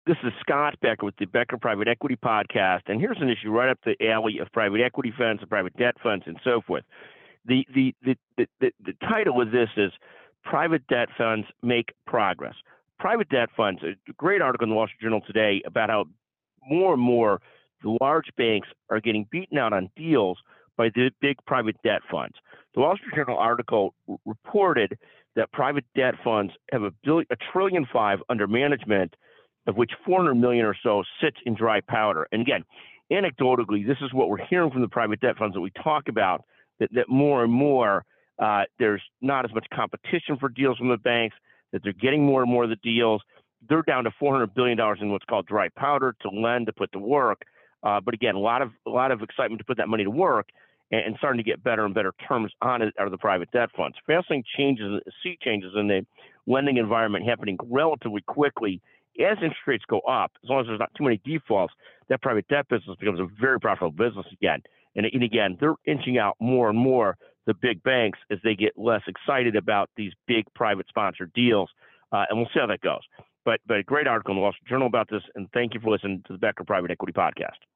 This is Scott Becker with the Becker Private Equity Podcast, and here's an issue right up the alley of private equity funds and private debt funds and so forth. The title of this is Private Debt Funds Make Progress. Private debt funds, a great article in the Wall Street Journal today about how more and more the large banks are getting beaten out on deals by the big private debt funds. The Wall Street Journal article reported that private debt funds have $1.5 trillion under management, of which 400 million or so sits in dry powder. And again, anecdotally, this is what we're hearing from the private debt funds that we talk about, that more and more there's not as much competition for deals from the banks, that they're getting more and more of the deals. They're down to $400 billion in what's called dry powder to lend, to put to work. But again, a lot of excitement to put that money to work, and starting to get better and better terms on it are the private debt funds. Fascinating changes in the lending environment happening relatively quickly as interest rates go up. As long as there's not too many defaults, that private debt business becomes a very profitable business again. And again, they're inching out more and more the big banks as they get less excited about these big private sponsored deals. And we'll see how that goes. But a great article in the Wall Street Journal about this. And thank you for listening to the Becker Private Equity Podcast.